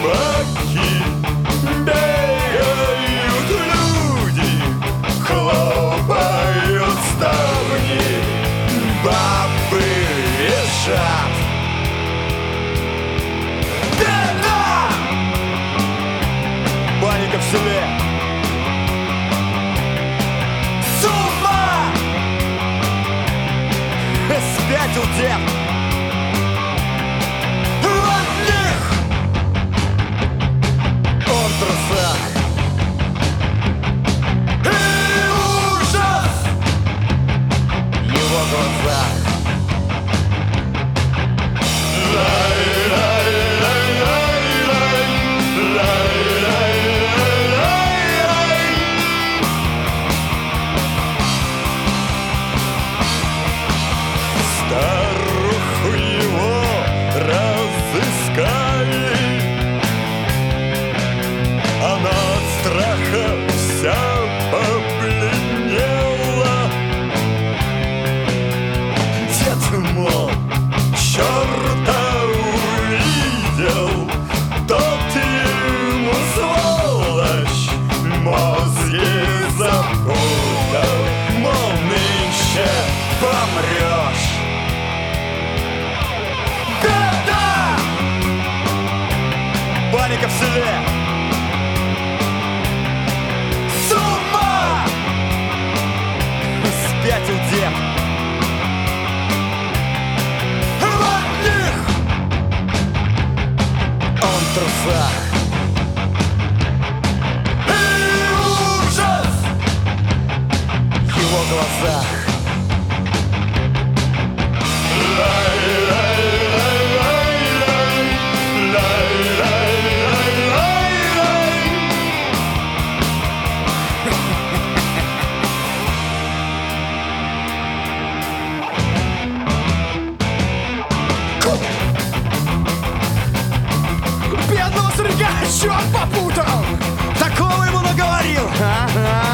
собаки, бегают люди, хлопают ставни, бабы лежат. Беда! Паника в селе. С ума! Спятил дед. В одних он трусах. И ужас в его глазах. Старуху его разыскали, она от страха вся побледнела. Дед, мол, черта увидел, тот ему, сволочь, мозги запутал, мол, нынче помрешь. Беда! Паника в селе. С ума! Спятил дед. В одних он трусах. И ужас в его глазах. Бедного старика черт попутал! Такого ему наговорил! Ага.